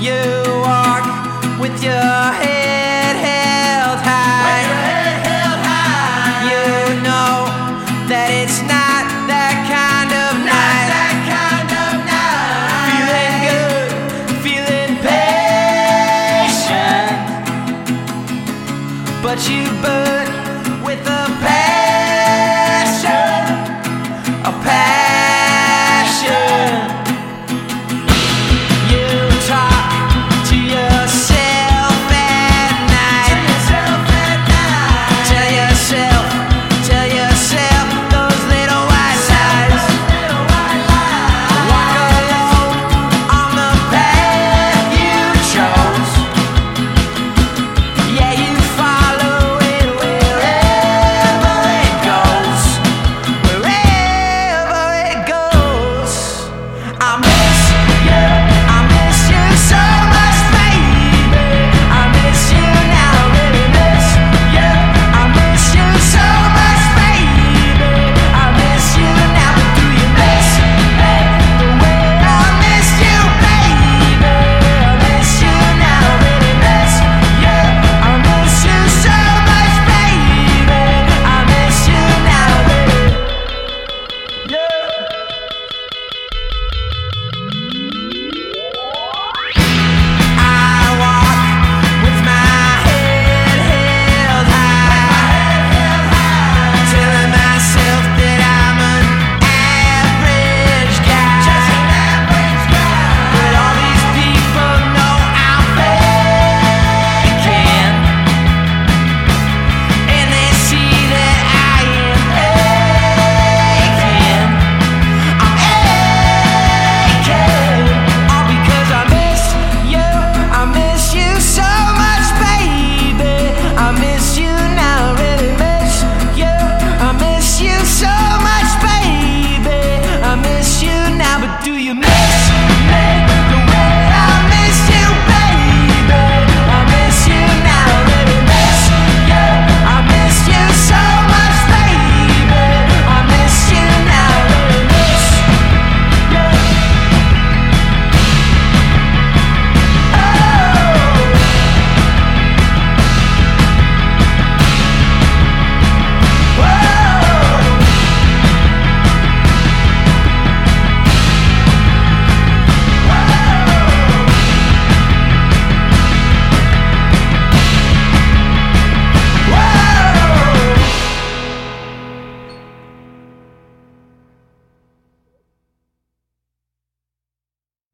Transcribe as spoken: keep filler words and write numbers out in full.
You walk with your head held high. With your head held high. You know that it's not that kind of Not night. that kind of night. Feeling good, feeling patient, but you